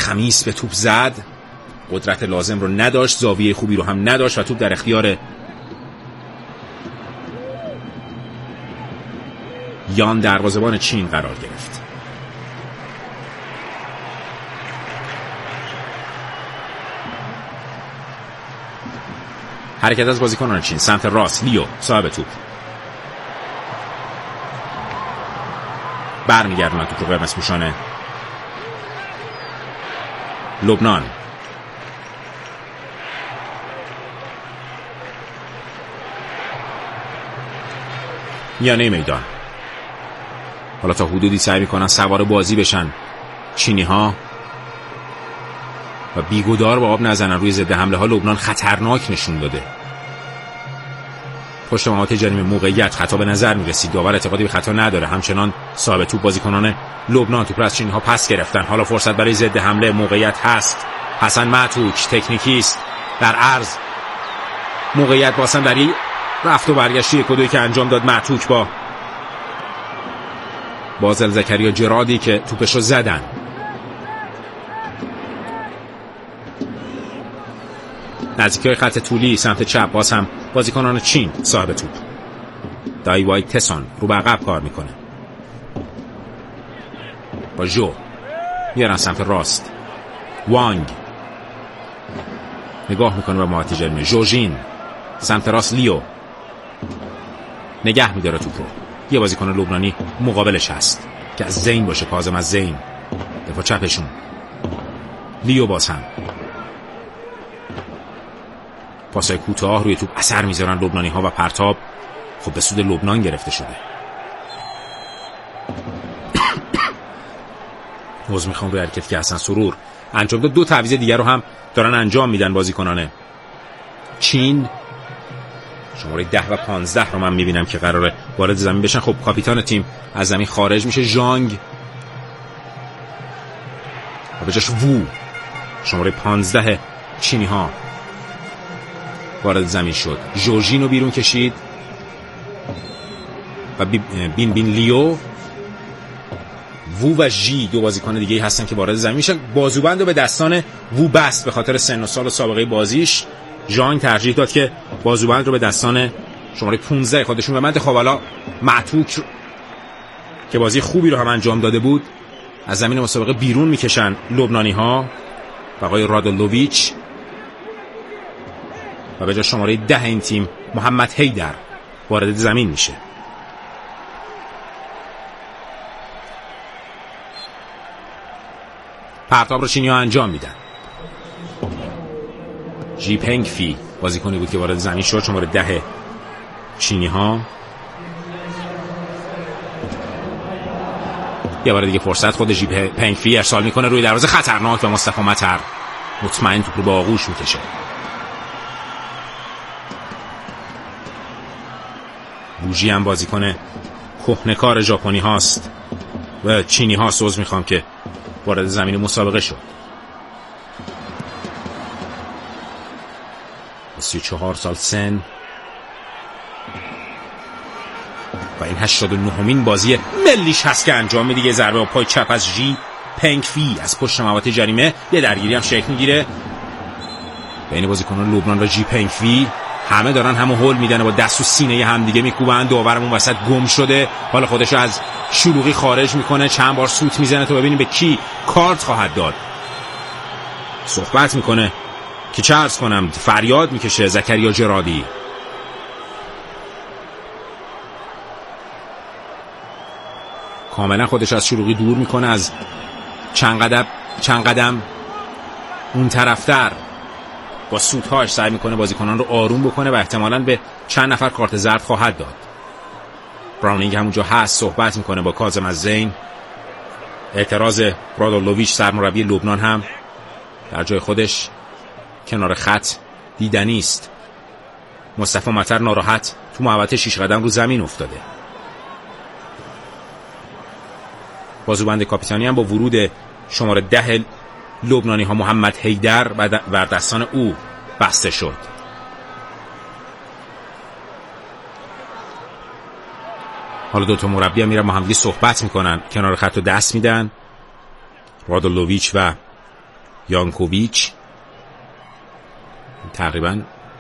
خمیس به توپ زد، قدرت لازم رو نداشت، زاویه خوبی رو هم نداشت و توپ در اختیار یان دروازه‌بان چین قرار گرفت. حرکت از بازیکنان چین سمت راست، لیو صاحب توپ برمیگردونن توپ رو قرمز پوشانه لبنان. میانه میدان حالا تا حدودی سعی میکنن سوار بازی بشن چینی ها و بیگودار با آب نزنن روی ضد حمله ها. لبنان خطرناک نشون داده. پشت محوطه جریمه موقعیت خطا به نظر میرسید، داور اعتقادی به خطا نداره. همچنان صاحب توپ بازیکنان لبنان توپ را از چینی ها پس گرفتن. حالا فرصت برای ضد حمله، موقعیت هست. حسن معتوک تکنیکیست در عرض، موقعیت باسم در رفت و برگشت 1-2 که انجام داد معتوک با بازل زکریا جرادی که توپش رو زدن. نزدیکی خط طولی سمت چپ باز هم بازیکنان چین صاحب توپ. دای وای تسون رو به عقب کار میکنه با جو، میارن سمت راست. وانگ نگاه میکنه به محوطه جریمه. جوجین سمت راست، لیو نگه میداره توپ رو. یه بازیکن لبنانی مقابلش هست که از زین باشه، کاظم از زین دفاع چپشون. لیو باز هم پاسای کوتاه روی توپ اثر میذارن لبنانی ها و پرتاب خب به سود لبنان گرفته شده. موز میخوام روی حرکت که حسن سرور انجام داد. 2 تعویض دیگر رو هم دارن انجام میدن بازیکنان چین. شماره 10 و 15 رو من میبینم که قراره وارد زمین بشن. خب کاپیتان تیم از زمین خارج میشه، ژانگ و به جاش وو شماره 15 چینی ها وارد زمین شد. جورجینو بیرون کشید و بین لیو، وو و جی 2 بازیکن دیگه هستن که وارد زمین میشن. بازوبند رو به دستان وو بست به خاطر سن و سال و سابقه بازیش. ژانگ ترجیح داد که بازوبند رو به دستان شماره 15 خودشون ببنده. خب حالا معتوک که بازی خوبی رو هم انجام داده بود از زمین مسابقه بیرون میکشن لبنانی ها و آقای رادولوویچ و به جای شماره 10 این تیم محمد حیدر وارد زمین میشه. پرتاب رو چینی ها انجام میدن. جی پنگ فی بازیکنی بود که وارد زمین شد، شماره 10 چینی ها. یه بار دیگه فرصت خود جی پنگ فی ارسال میکنه روی دروازه، خطرناک و مصطفی مطر مطمئن توپ رو با آغوش میکشه. بوجی هم بازیکن کهنه‌کار ژاپنی هاست و چینی ها سوز میخوام که وارد زمین مسابقه شد. 34 سال سن و این 89مین بازی ملیش هست که انجام میده. یه ضربه با پای چپ از جی پنگ فی از پشت محوطه جریمه. یه درگیری هم شکل میگیره بین بازیکنان لبنان و جی پنگ فی. همه دارن همو هول میدن و با دست و سینه هم دیگه میکوبن. داورمون وسط گم شده، حالا خودشو از شلوغی خارج میکنه، چند بار سوت میزنه تا ببینیم به کی کارت خواهد داد. صحبت میکنه که چه عرض کنم، فریاد میکشه زکریا جرادی. کاملا خودش از شلوغی دور میکنه، از چند قدم اون طرفتر با سوتهاش سعی میکنه بازیکنان رو آروم بکنه و احتمالاً به چند نفر کارت زرد خواهد داد. براونینگ همونجا هست، صحبت میکنه با کاظم از زین. اعتراض رادولوویچ سرمربی لبنان هم در جای خودش کنار خط دیدنی است. مصطفی مطر ناراحت تو محوطه 6 قدم رو زمین افتاده. بازوبند کاپیتانی هم با ورود شماره 10 لبنانی ها محمد حیدر بر دستان او بسته شد. حالا 2 تا مربی هم میرن با هم دیگه صحبت میکنن، کنار خط رو دست میدن. رادولوویچ و یانکوویچ تقریبا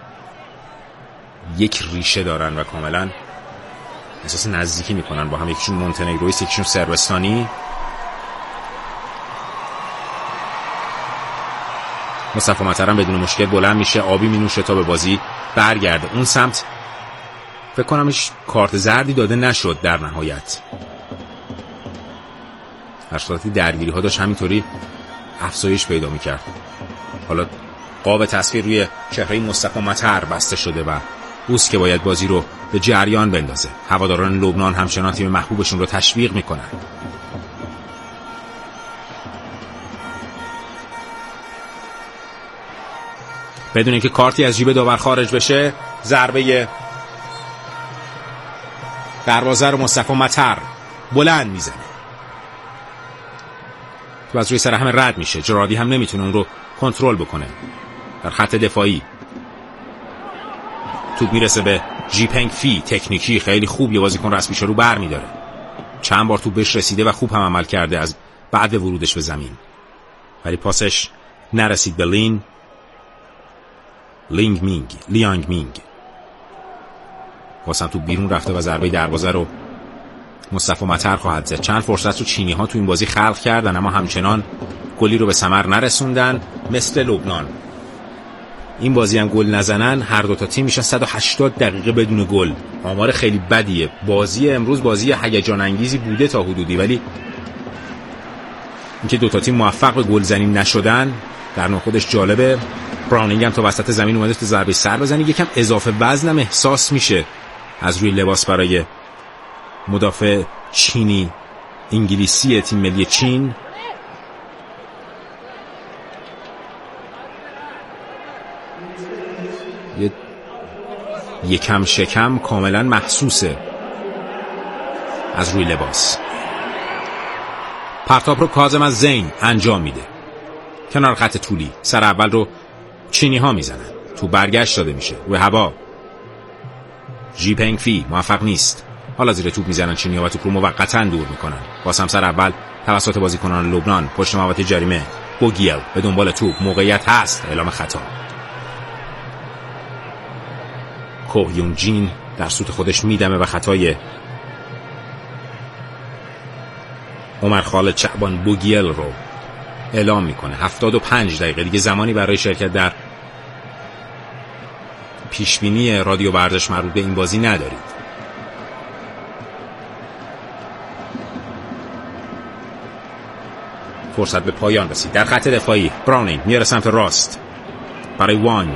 یک ریشه دارن و کاملا احساس نزدیکی میکنن با هم. یکیشون مونتنگرویست، یکیشون سربستانی. مصطفی مطر بدون مشکل بلند میشه، آبی مینوشه تا به بازی برگرده. اون سمت فکر کنم هیچ کارت زردی داده نشد در نهایت. در صورتی درگیری ها داشت همینطوری افزایش پیدا میکرد. حالا قاب تصویر روی چهره مصطفی مطر بسته شده و اوست که باید بازی رو به جریان بندازه. هواداران لبنان همچنان تیم محبوبشون رو تشویق میکنن. بدون اینکه کارتی از جیب داور خارج بشه، ضربه دروازه رو مصطفی مطر بلند میزنه. تو از روی سر همه رد میشه. جرادی هم نمیتونه اون رو کنترل بکنه. در خط دفاعی توپ میرسه به جیپنگ فی، تکنیکی خیلی خوب، یه بازیکن رسمیش رو بر میداره. چند بار توپ بهش رسیده و خوب هم عمل کرده از بعد ورودش به زمین، ولی پاسش نرسید به لیانگ مینگ. واسم توپ بیرون رفته و ضربه دروازه رو مصطفی مطر خواهد زد. چند فرصت رو چینی ها تو این بازی خلق کردن اما همچنان گلی رو به ثمر نرسوندن. مثل لبنان این بازی هم گل نزنن، هر دو تا تیم میشن 180 دقیقه بدون گل. آمار خیلی بدیه. بازی امروز بازی هیجان انگیزی بوده تا حدودی، ولی اینکه دو تا تیم موفق به گلزنی نشدن در نوع خودش جالبه. براونینگ هم تا وسط زمین اومده تو ضربه سر بزنه. یکم اضافه وزنم احساس میشه از روی لباس برای مدافع چینی انگلیسی تیم ملی چین. یکم شکم کاملا محسوسه از روی لباس. پرتاب رو کاظم از زین انجام میده کنار خط طولی. سر اول رو چینی ها میزنن، تو برگشت داده میشه روی هوا. جیپنگ فی موفق نیست. حالا زیر توپ میزنن چینی ها و توپ رو موقتا دور میکنن. بازم سر اول توسط بازیکنان لبنان پشت محوطه جریمه. بوگیل به دنبال توپ، موقعیت هست، اعلام خطا. کوهیون جین در سوت خودش میدمه و خطای عمر خالد شعبان بوگیل رو اعلام میکنه. 75 دقیقه دیگه زمانی برای شرکت در پیشبینی رادیو ورزش مربوط به این بازی ندارید. فرصت به پایان رسید. در خط دفاعی براونینگ میاره سمت راست برای وانگ.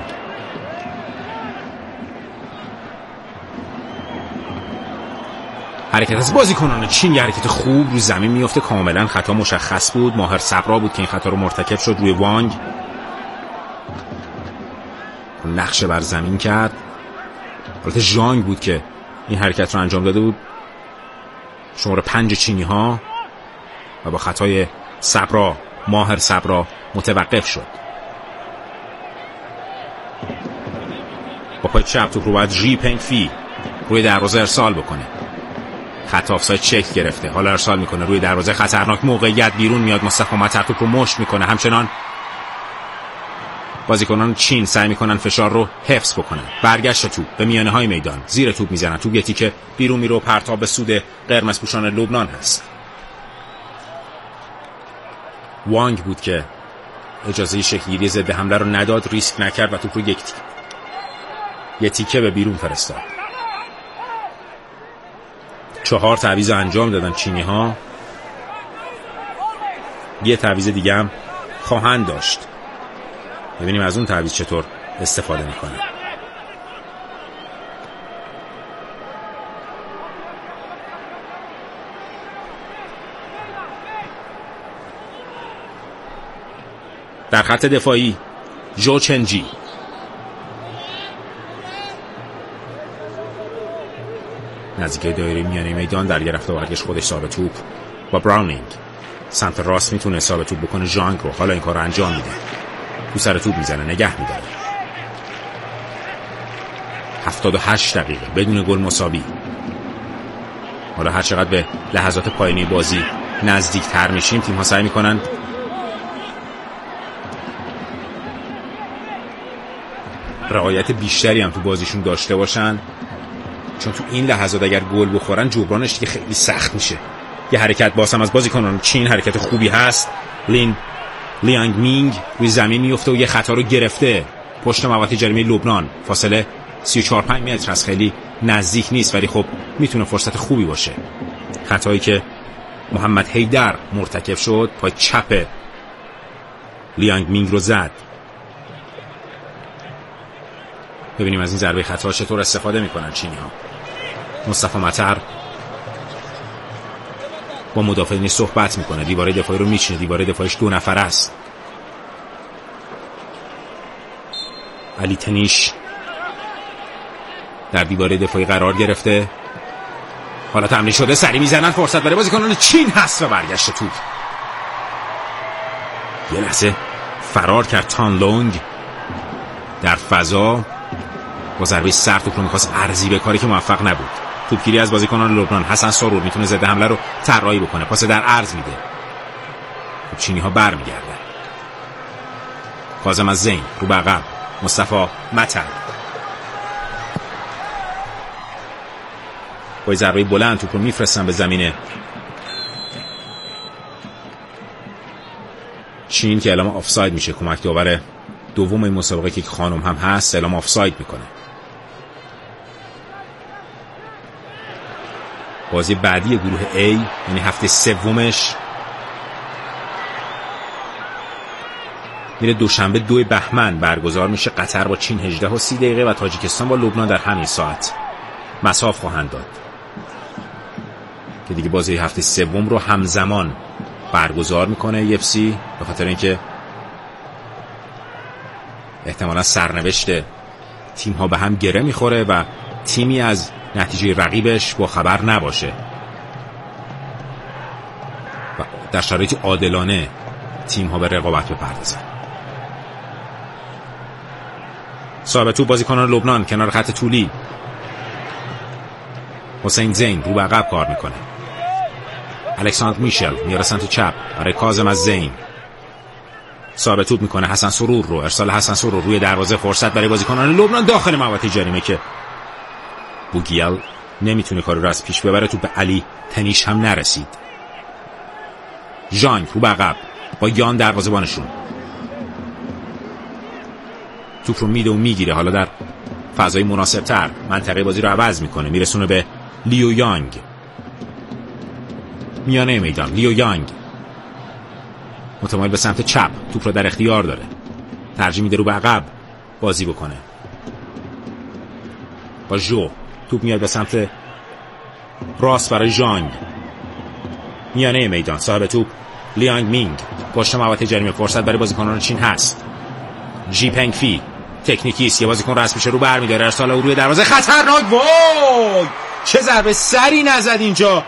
حرکت از بازیکنان چین، یه حرکت خوب رو زمین میفته. کاملا خطا مشخص بود. ماهر صبرا بود که این خطا رو مرتکب شد روی وانگ. نقشه بر زمین کرد. البته ژانگ بود که این حرکت رو انجام داده بود، شماره 5 چینی ها، و با خطای صبرا، ماهر صبرا، متوقف شد. با پای چپ توپ رو باید جیپنگ فی روی دروازه ارسال بکنه. خط آفساید چک گرفته، حالا ارسال میکنه روی دروازه. خطرناک موقعیت، بیرون میاد. مصطفی مطر توپ رو مشت میکنه. همچنان بازیکنان چین سعی میکنن فشار رو حفظ بکنن. برگشت توپ به میانه های میدان، زیر توپ میزنن. توپ یه تیکه بیرون میره و پرتاب به سود قرمز پوشان لبنان هست. وانگ بود که اجازه شکلگیری ضد حمله رو نداد، ریسک نکرد و توپ رو یه تیکه به بیرون فرستاد. 4 تعویض انجام دادن چینی ها. یه تعویض دیگه هم خواهند داشت. ببینیم از اون تعویض چطور استفاده میکنه. در خط دفاعی جو چنجی نزدیک دایره میانه میدان در رفت و برگشت خودش صاحب توپ با براونینگ سمت راست میتونه صاحب توپ بکنه ژانگ رو. حالا این کار رو انجام میده، تو سر توپ میزنه، نگه میداره. 78 دقیقه بدون گل مساوی. حالا هر چقدر به لحظات پایانی بازی نزدیک تر میشیم، تیم ها سعی میکنن رعایت بیشتری هم تو بازیشون داشته باشن، چون تو این لحظات اگر گل بخورن جبرانش دیگه خیلی سخت میشه. یه حرکت بازم از بازیکنان چین، حرکت خوبی هست. لیانگ مینگ روی زمین میفته و یه خطا رو گرفته پشت محوطه جریمه لبنان. فاصله 34-5 متر از، خیلی نزدیک نیست ولی خب میتونه فرصت خوبی باشه. خطایی که محمد حیدر مرتکب شد، پای چپ لیانگ مینگ رو زد. ببینیم از این ضربه خطا چطور استفاده میکنن چینی ها. مصطفی مطر با مدافعین صحبت میکنه، دیواره دفاعی رو میچینه، دیواره دفاعیش 2 نفر است. علی تنیش در دیواره دفاعی قرار گرفته، حالا تمرین شده، سری میزنن، فرصت برای بازیکنان چین هست و برگشت توپ. یه لحظه فرار کرد تان لونگ در فضا، با ضربه سر توپ رو میخواست ارزی به کاری که موفق نبود. توپگیری از بازیکنان لبنان. حسن سرور میتونه ضد حمله رو طراحی بکنه، پاس در عرض میده، چینی ها برمیگردن. کاظم از زین رو به عقب، مصطفی مطر با ضربه بلند توپ رو میفرستن به زمینه. چین که اعلام آفساید میشه، کمک داور دوم این مسابقه که خانم هم هست اعلام آفساید میکنه. بازی بعدی گروه A، یعنی هفته سومش، میره دوشنبه 2 بهمن برگزار میشه. قطر با چین 18:30 و تاجیکستان با لبنان در همین ساعت مصاف خواهند داد که دیگه بازی هفته سوم رو همزمان برگزار میکنه UFC، به خاطر اینکه احتمالا سرنوشت تیم ها به هم گره میخوره و تیمی از نتیجه رقیبش با خبر نباشه و در شرایط عادلانه تیم ها به رقابت بپردازن. صاحب توپ بازیکنان لبنان کنار خط طولی. حسین زین رو به عقب کار میکنه. الکساندر میشل میاره سمت چپ برای کاظم از زین. صاحب توپ میکنه حسن سرور رو، ارسال حسن سرور روی دروازه، فرصت برای بازیکنان لبنان داخل محوطه جریمه که بوگیل نمیتونه کار رو از پیش ببره. توپ به علی تنیش هم نرسید. ژانگ رو به عقب با یان دروازه‌بانشون، توپ رو میده و میگیره. حالا در فضای مناسب تر منطقه بازی رو عوض میکنه، میرسونه به لیو یانگ. میانه میدان لیو یانگ متمایل به سمت چپ، توپ رو در اختیار داره، ترجیح میده رو به عقب بازی بکنه با جو. توپ میاد به سمت راست برای ژانگ. میانه میدان صاحب توپ لیانگ مینگ، پشت محوطه جریمه، فرصت برای بازیکنان چین هست. جی پنگ فی تکنیکی است، یه بازیکن راست میشه، رو برمی‌داره، ارسال او روی دروازه خطرناک. وای چه ضربه سری نزد اینجا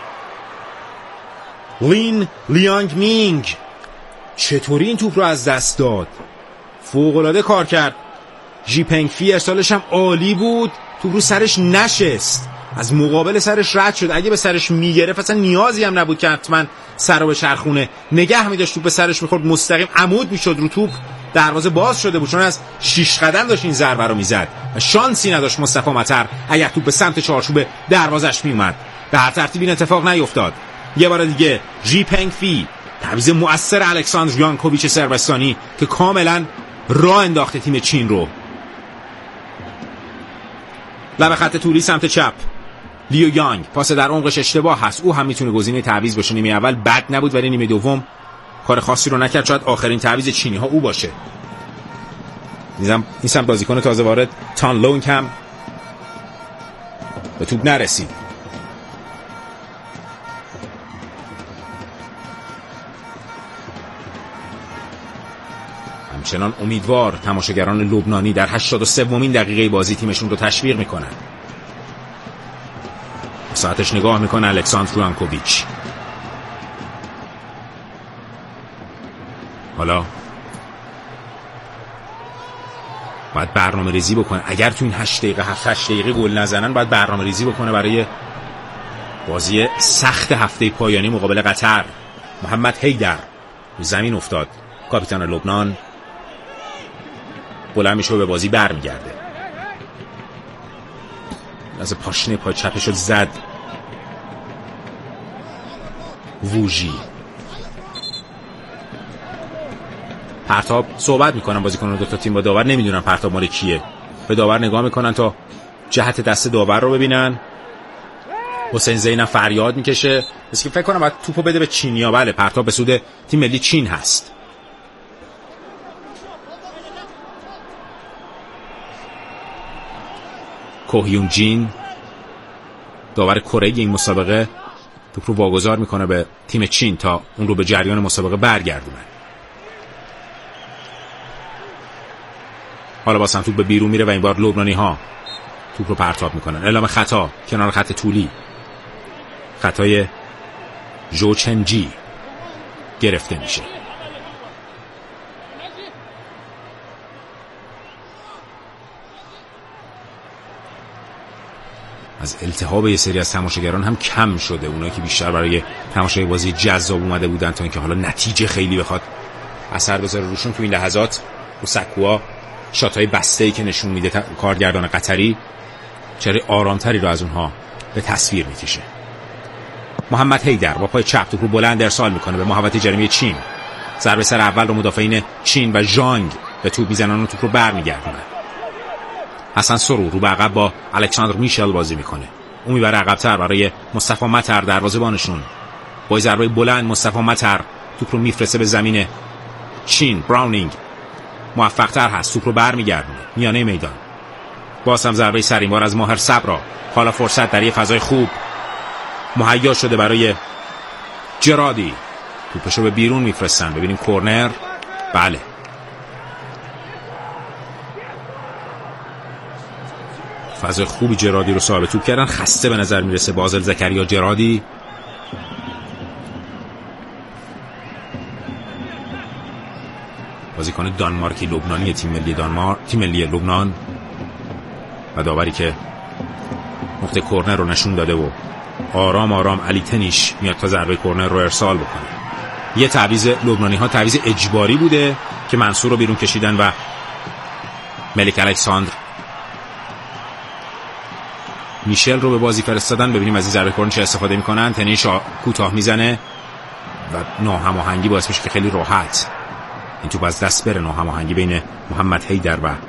لیانگ مینگ. چطوری این توپ رو از دست داد؟ فوق‌العاده کار کرد جی پنگ فی، ارسالش هم عالی بود، توپ رو سرش نشست، از مقابل سرش رد شد. اگه به سرش میگرفت اصلا نیازی هم نبود که حتما سر رو به چرخونه، نگه می‌داشت، توپ به سرش می‌خورد، مستقیم عمود می‌شد رو توپ، دروازه باز شده بود، چون از 6 قدم داشت این ضربه رو میزد و شانسی نداشت مصطفی مطر اگر توپ به سمت چارچوب دروازش میومد. به هر ترتیب این اتفاق نیفتاد. یه بار دیگه جی پنگ فی، تعویض مؤثر الکساندر یانکوویچ سربستانی که کاملا راه انداخته تیم چین رو. لب خط طولی سمت چپ لیو یانگ، پاس در عمقش اشتباه هست، او هم میتونه گزینه تعویض باشه. نیمه اول بد نبود ولی نیمه دوم کار خاصی رو نکرد، شاید آخرین تعویض چینی ها او باشه. این سمت بازیکن تازه وارد تان لونگ هم به توپ نرسید. همچنان امیدوار تماشاگران لبنانی در 83مین دقیقه بازی تیمشون رو تشویق میکنن. ساعتش نگاه میکنه الکساندر یانکوویچ. حالا باید برنامه ریزی بکنه، اگر تو این 8 دقیقه گل نزنن باید برنامه ریزی بکنه برای بازی سخت هفته پایانی مقابل قطر. محمد حیدر زمین افتاد، کاپیتان لبنان بلند میشه و به بازی برمیگرده. از پاشنه پای چپش رو زد. ووژی پرتاب صحبت میکنن بازیکنان دو تا تیم با داور، نمیدونن پرتاب مال کیه. به داور نگاه میکنن تا جهت دست داور رو ببینن. حسین زینم فریاد میکشه، مثل که فکر کنم باید توپو بده به چینیا. بله، پرتاب به سود تیم ملی چین هست. کوهیون جین داور کره این مسابقه توپ رو واگذار میکنه به تیم چین تا اون رو به جریان مسابقه برگردونه. حالا باز هم توپ به بیرون میره و این بار لبنانی ها توپ رو پرتاب میکنن. اعلام خطا کنار خط طولی، خطای جو چنجی گرفته میشه. از التهاب یه سری از تماشاگران هم کم شده، اونایی که بیشتر برای تماشای بازی جذاب اومده بودن تا اینکه حالا نتیجه خیلی بخواد اثر بذاره روشون. تو این لحظات رو سکوها شاتای بسته‌ای که نشون میده کارگردان قطری چهره آرامتری رو از اونها به تصویر میکشه. محمد حیدر با پای چپ توپ رو بلند ارسال میکنه به محوطه جریمه چین. ضربه سر اول رو مدافعین چین و ژانگ به توپ میزنن و توپ رو برمیگردونن. حسن سرور رو به عقب با الکساندر میشل بازی میکنه. اون میبره عقب‌تر برای مصطفی مطر دروازه‌بانشون. با ضربه بلند مصطفی مطر توپ رو میفرسته به زمین چین. براونینگ موفق‌تر هست، توپ رو برمیگردونه میانه میدان. باز هم ضربه سر، این بار از ماهر صبرا. حالا فرصت در یه فضای خوب مهیا شده برای جرادی، توپشو به بیرون میفرستن. ببینیم کورنر. بله، فضای خوبی جرادی رو صاحب توپ کردن. خسته به نظر میرسه بازل زکریا جرادی. بازیکن دانمارکی لبنانی تیم ملی لبنان و داوری که نقطه کورنر رو نشون داده و آرام آرام علی تنیش میاد تا ضربه کورنر رو ارسال بکنه. یه تعویض لبنانی ها تعویض اجباری بوده که منصور رو بیرون کشیدن و ملک الکساندر میشل رو به بازی فرستادن. ببینیم از این ضربه کورنر چه استفاده میکنن. تنیش کوتاه میزنه و ناهماهنگی باعث میشه که خیلی راحت این توپ از دست بره. ناهماهنگی بین محمد حیدر و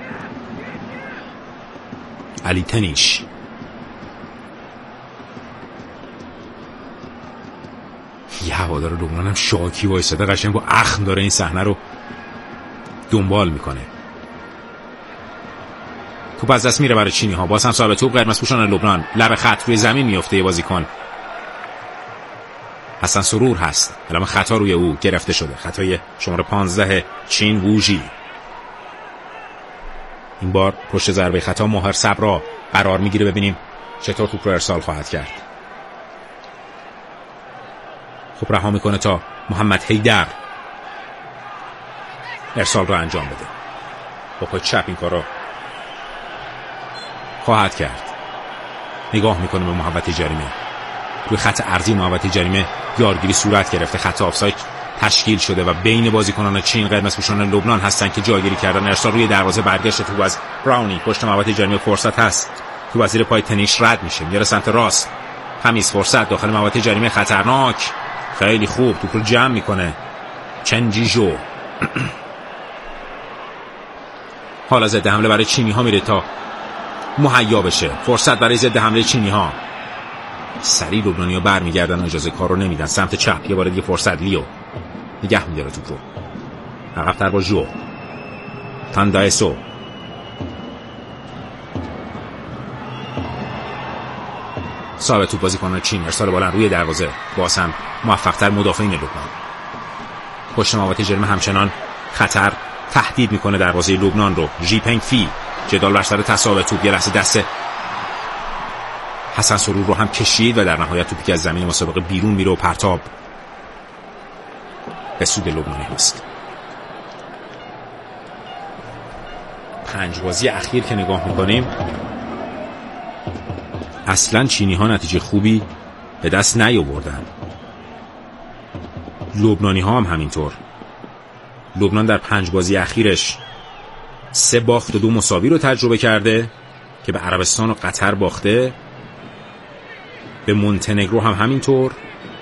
علی تنیش. یه هوادار لبنان هم شاکی وایساده قشنگ با اخم داره این صحنه رو دنبال میکنه. توپ از دست میره برای چینی ها. باز هم صاحب توپ قرمز پوشان لبنان لب خط روی زمین میفته. یه بازیکن حسن سرور هست، علامه خطا روی او گرفته شده. خطای شماره 15 چین ووژی. این بار پشت ضربه خطا ماهر صبرا قرار میگیره. ببینیم چطور توپ رو ارسال خواهد کرد. خب رها میکنه تا محمد حیدر ارسال رو انجام بده. با پای چپ این کار رو خواهد کرد. نگاه میکنه به محوطه جریمه. روی خط ارضی محوطه جریمه یارگیری صورت گرفته. خط آفساید تشکیل شده و بین بازیکنان چین قرمز پوشان لبنان هستن که جایگیری کردن. ارسال روی دروازه برگشت توپ از براونی پشت محوطه جریمه. فرصت هست، توپ از زیر پای تنیش رد میشه، میاره سمت راست. خمیس فرصت داخل محوطه جریمه خطرناک. خیلی خوب توپ رو جمع میکنه چنجیجو. حالا ضد حمله برای چینی ها میره تا مهیا بشه. فرصت برای ضد حمله چینی ها. سریع لبنانی ها برمیگردن و اجازه کار رو نمیدن. سمت چپ یه بار دیگه فرصت. لیو نگه میداره توپ رو. عقب‌تر با جو تاندایسو. صاحب توپ بازیکن چین ارسال بالا روی دروازه. باز هم موفق‌تر مدافعین لبنان. پشت محوطه جریمه همچنان خطر تهدید میکنه دروازه لبنان رو. ژیپنگ فی جدال بر سر تصاحب توپ. یه لحظه دست حسن سرور رو هم کشید و در نهایت توپی که از زمین مسابقه بیرون میره و پرتاب به سود لبنانی هست. 5 بازی اخیر که نگاه میکنیم اصلا چینی ها نتیجه خوبی به دست نیاوردن. لبنانی ها هم همینطور. لبنان در 5 بازی اخیرش 3 باخت و 2 مساوی رو تجربه کرده که به عربستان و قطر باخته به مونتنگرو هم همینطور.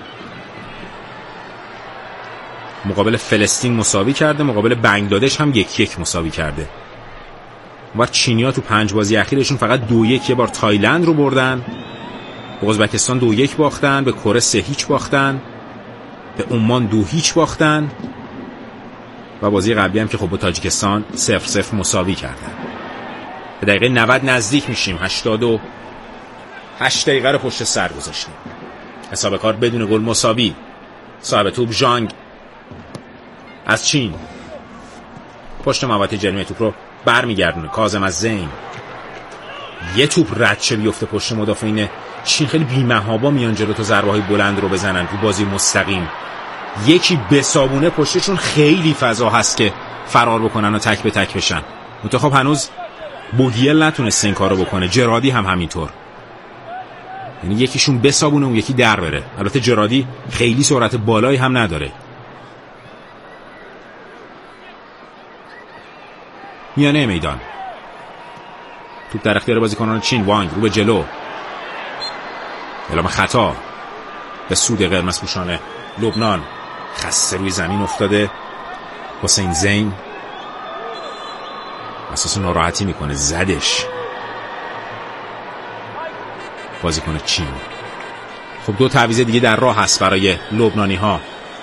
مقابل فلسطین مساوی کرده، مقابل بنگلادش هم 1-1 مساوی کرده. و چینی‌ها تو 5 بازی اخیرشون فقط 2-1 یه بار تایلند رو بردن، به ازبکستان 2-1 باختن، به کره 3-0 باختن، به عمان 2-0 باختن و بازی قبلی هم که خب با تاجیکستان 0-0 مساوی کردن. به دقیقه 90 نزدیک میشیم. 88 دقیقه رو پشت سر گذاشتیم. حساب کار بدون گل مساوی. صاحب توپ ژانگ از چین پشت محوطه جریمه توپ رو برمیگردونه. کاظم از زین یه توپ رد شه بیفته پشت مدافعین چین، خیلی بی‌محابا میان جلو تا ضربه های بلند رو بزنن تو بازی مستقیم. یکی بسابونه پشتشون خیلی فضا هست که فرار بکنن و تک به تک بشن. منتها خب هنوز بوگیل نتونسته این کارو بکنه. جرادی هم همینطور، یعنی یکیشون بسابونه اون یکی در بره. البته جرادی خیلی سرعت بالایی هم نداره. میانه میدان توپ در اختیار بازیکنان چین. وانگ رو به جلو، اعلام خطا به سود قرمز پوشان لبنان. خسته روی زمین افتاده. حسین زین احساس ناراحتی میکنه، زدش بازیکن چین. خب 2 تعویض دیگه در راه هست برای لبنانی ها.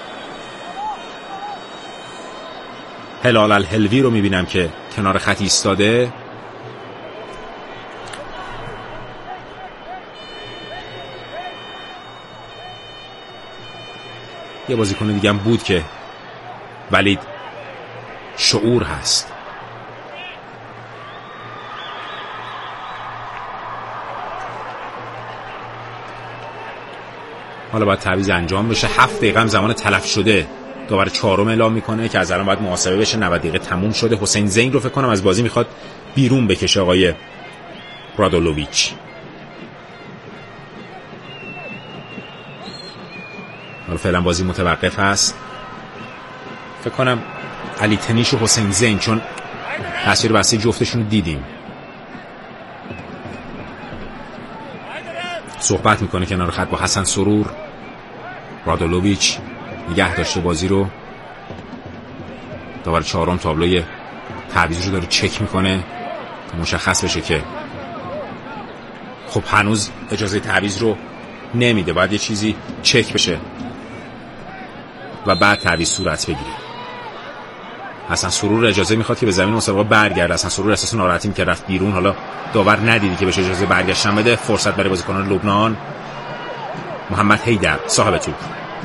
هلال الحلوی رو میبینم که کنار خط ایستاده. یه بازیکن دیگه هم بود که ولید شعور هست. حالا باید تعویض انجام بشه. 7 دقیقه هم زمان تلف شده. داور 4م اعلام میکنه که از الان باید محاسبه بشه. 90 دقیقه تموم شده. حسین زین رو فکر کنم از بازی میخواد بیرون بکشه آقای رادولوویچ. حالا فعلا بازی متوقف هست. فکر کنم علی تنیش و حسین زین، چون تصویر بسته جفتشون رو دیدیم. صحبت میکنه کنار خط با حسن سرور. رادولوویچ نگه داشته بازی رو. داور 4م تابلوی تعویض رو داره چک میکنه تا مشخص بشه که خب هنوز اجازه تعویض رو نمیده، باید یه چیزی چک بشه و بعد تعویض صورت بگیره. حسن سرور اجازه میخواد که به زمین مسابقه برگرده. حسن سرور احساس ناراحتی که رفت بیرون. حالا داور ندیدی که بهش اجازه برگشتن بده. فرصت برای بازیکنان لبنان. محمد حیدر صاحب توپ.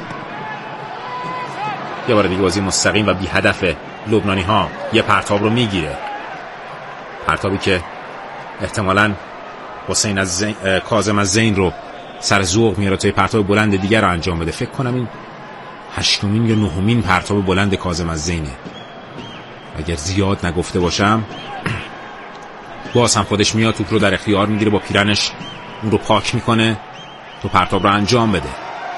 یه بار دیگه بازی مستقیم و بی هدف لبنانی ها. یه پرتاب رو میگیره، پرتابی که احتمالاً حسین از کاظم از زین رو سر ذوق میاره تا یه پرتاب بلند دیگر رو انجام بده. فکر کنم این 8مین یا 9مین پرتاب بلند کاظم از زینه اگر زیاد نگفته باشم. باز هم خودش میاد توپ رو در اختیار میگیره، با پیرنش اون رو پاک میکنه تو پرتاب رو انجام بده.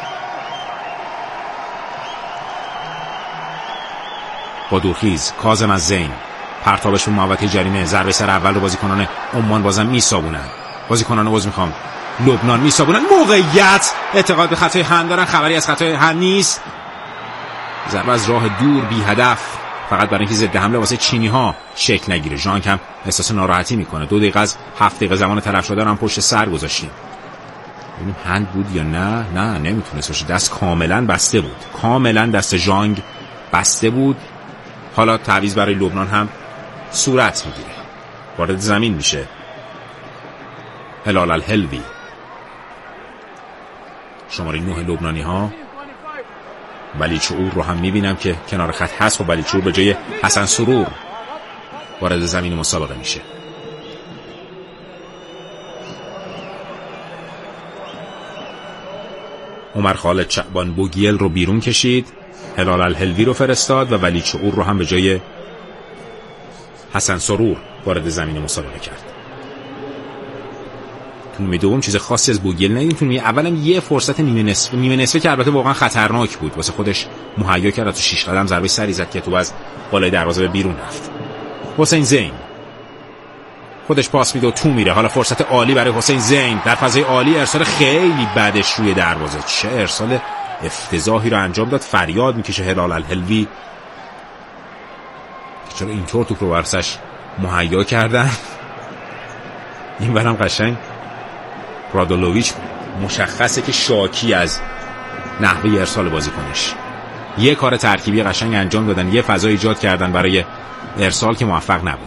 با دورخیز کاظم از زین پرتابش به محوطه جریمه. ضربه سر اول رو بازیکنان عمان بازم میسابونن. بازیکنان عوض میخوام لبنان میسابونن. موقعیت اعتقاد به خطای هند دارن، خبری از خطای هند نیست. ضربه از راه دور بی هدف، فقط برای اینکه ضد حمله واسه چینی ها شکل نگیره. ژانک هم احساس ناراحتی میکنه. 2 دقیقه از 7 دقیقه زمان تلف شده هم پشت سر گذاشتیم. ببینیم هند بود یا نه نمیتونست باشه. دست کاملا بسته بود، کاملا دست ژانگ بسته بود. حالا تعویض برای لبنان هم صورت میگیره. وارد زمین میشه هلال الحلوی، شماره 9 لبنانی ها. ولی شعور رو هم میبینم که کنار خط هست. و ولی شعور به جای حسن سرور وارد زمین مسابقه میشه. عمر خالد شعبان بوگیل رو بیرون کشید. هلال الحلوی رو فرستاد و ولی شعور رو هم به جای حسن سرور وارد زمین مسابقه کرد. تو نیمه دوم چیز خاصی از بوگیل ندیدیم. تو نیمه اولم یه فرصت نیمه نصفه که البته واقعا خطرناک بود واسه خودش مهیا کرد. تو 6 قدم ضربه سری زد که تو از بالای دروازه به بیرون رفت. حسین زین خودش پاس میده و تو میره. حالا فرصت عالی برای حسین زین در فضای عالی، ارسال خیلی بعدش روی دروازه. چه ارسال افتضاحی رو انجام داد. فریاد میکشه هلال الحلوی چرا اینطور توپ رو برسش مهیا کردن. این برم قشنگ رادولوویچ مشخصه که شاکی از نحوه ارسال بازیکنش. یه کار ترکیبی قشنگ انجام دادن، یه فضا ایجاد کردن برای ارسال که موفق نبود.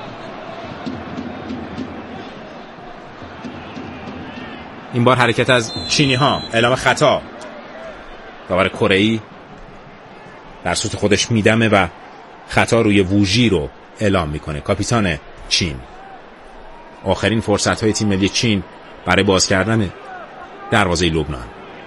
این بار حرکت از چینی ها، اعلام خطا. داور کره‌ای در سوت خودش میدمه و خطا روی ووژی رو اعلام میکنه. کاپیتان چین. آخرین فرصت های تیم ملی چین برای باز کردن دروازه لبنان.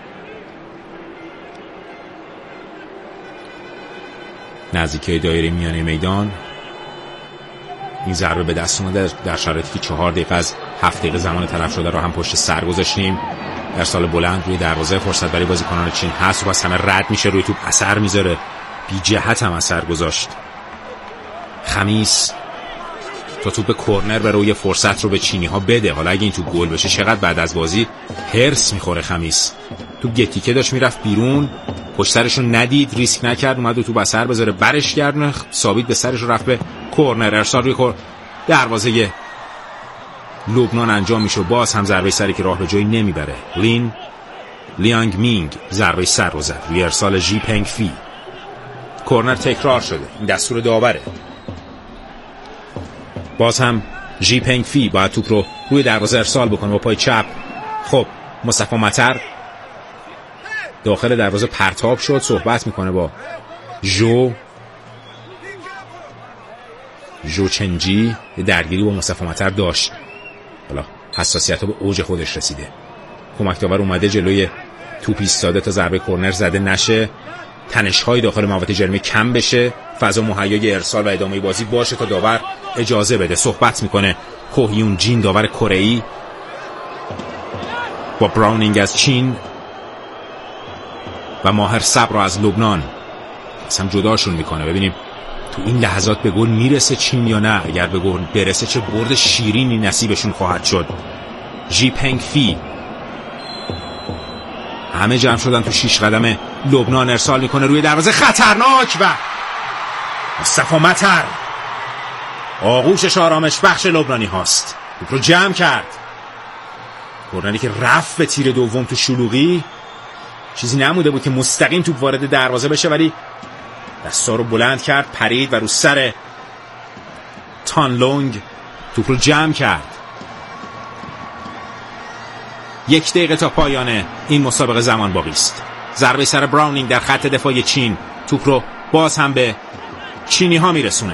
نزدیکی دایره میانه میدان این ضربه به دست اومده در شرایطی که 4 دقیقه از 7 دقیقه زمان تلف شده رو هم پشت سر گذاشتیم. ارسال بلند روی دروازه، فرصت برای بازیکنان چین هست و بس همه رد میشه، روی توپ اثر میذاره، بی جهت هم اثر گذاشت. خمیس تا توپ کرنر به روی فرصت رو به چینی ها بده. حالا اگه این توپ گل بشه چقدر بعد از بازی هرس میخوره خمیس. توپ گتیکه داشت میرفت بیرون، پشت سرش رو ندید، ریسک نکرد، اومد و توپ اثر بذاره، برش گردونه، ثابت به سرش رو رفت به کرنر. ارسال روی دروازه لبنان انجام میشه. باز هم ضربه سری که راه به جایی نمیبره. لیانگ مینگ ضربه سر رو زد روی ارسال ژی پنگ فی. کرنر تکرار شده، این دستور داوره. باز هم ژی پنگ فی باید توپ رو روی دروازه ارسال بکنه با پای چپ. خب مصطفی مطر داخل دروازه پرتاب شد، صحبت میکنه با ژو چنجی. یه درگیری با مصطفی مطر داشت، حالا حساسیت ها به اوج خودش رسیده. کمک داور اومده جلوی توپ ایستاده تا ضربه کرنر زده نشه، تنش‌های داخل محوطه جریمه کم بشه، فضا مهیای ارسال و ادامه بازی باشه تا داور اجازه بده. صحبت میکنه کوهیون جین داور کره‌ای با براونینگ از چین و ماهر صبر از لبنان. اصلا جداشون میکنه. ببینیم تو این لحظات به گل میرسه چین یا نه. اگر به گل برسه چه برد شیرینی نصیبشون خواهد شد. ژی پنگ فی. همه جمع شدن تو 6 قدم لبنان. ارسال میکنه روی دروازه، خطرناک و مصطفی مطر آغوشش آرامش بخش لبنانی هاست. توپ رو جمع کرد. کرنری که رفت به تیر دوم تو شلوغی، چیزی نموده بود که مستقیم توپ وارد دروازه بشه، ولی دستا رو بلند کرد، پرید و رو سر تان لونگ توپ رو جمع کرد. 1 دقیقه تا پایان این مسابقه زمان باقی است. ضربه سر براونینگ در خط دفاعی چین توپ رو باز هم به چینی ها میرسونه.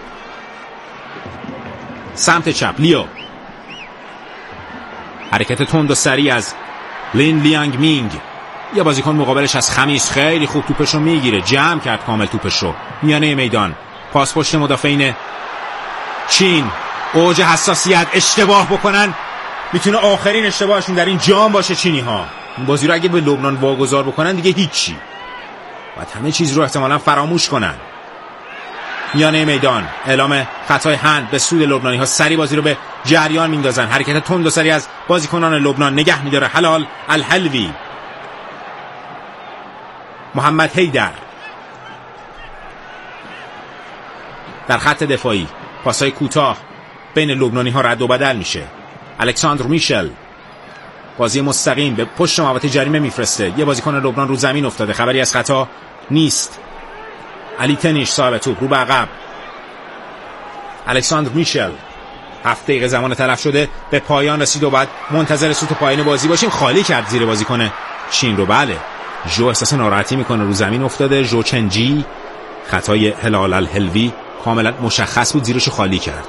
سمت چپ لیو. حرکت تند و سریع از لیانگ مینگ. یا بازیکن مقابلش از خمیس خیلی خوب توپش رو میگیره، جمع کرد کامل توپش رو میانه میدان. پاس پشت مدافعین چین. اوج حساسیت، اشتباه بکنن میتونه آخرین اشتباهشون در این جام باشه. چینی ها این بازی رو اگه به لبنان واگذار بکنن دیگه هیچی، باید همه چیز رو احتمالاً فراموش کنن. میانه میدان اعلام خطای هند به سود لبنانی ها. سری بازی رو به جریان میندازن. حرکت تند و سری از بازیکنان لبنان نگه میداره هلال الحلوی. محمد حیدر در خط دفاعی. پاسای کوتاه بین لبنانی ها رد و بدل میشه. الکساندر میشل بازی مستقیم به پشت محوطه جریمه میفرسته. یه بازیکن لبنان رو زمین افتاده، خبری از خطا نیست. علی تنیش صاحب توپ رو به عقب. الکساندر میشل 7 دقیقه زمان تلف شده به پایان رسید و بعد منتظر سوت پایان بازی باشیم. خالی کرد زیر بازیکن چین رو. بله ژو احساس ناراحتی میکنه، رو زمین افتاده. ژو چنجی خطای هلال الحلوی کاملا مشخص بود، زیرش خالی کرد.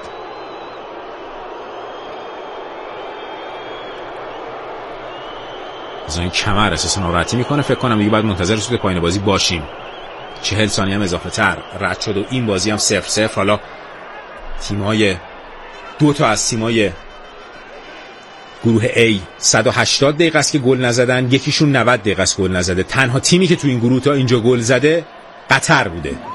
از این کمر احساس ناراحتی میکنه. فکر کنم دیگه باید منتظر سوت پایان بازی باشیم. 40 ثانیه هم اضافه تر رد شد و این بازی هم 0-0. حالا تیم‌های 2 تا از تیم‌های گروه A 180 دقیقه است که گل نزدن، یکیشون 90 دقیقه است گل نزده. تنها تیمی که تو این گروه تا اینجا گل زده قطر بوده.